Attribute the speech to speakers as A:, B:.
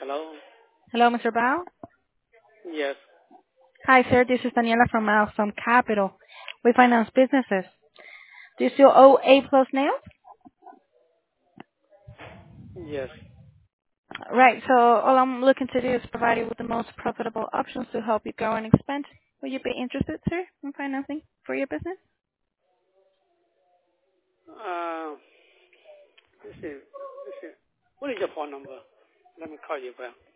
A: Hello?
B: Hello, Mr. Bao.
A: Yes.
B: Hi, sir. This is Daniela from Milestone Capital. We finance businesses. Do you still owe A plus nails?
A: Yes.
B: Right. So all I'm looking to do is provide you with the most profitable options to help you grow and expand. Would you be interested, sir, in financing for your business?
A: This is, what is your phone number? Let me call you back.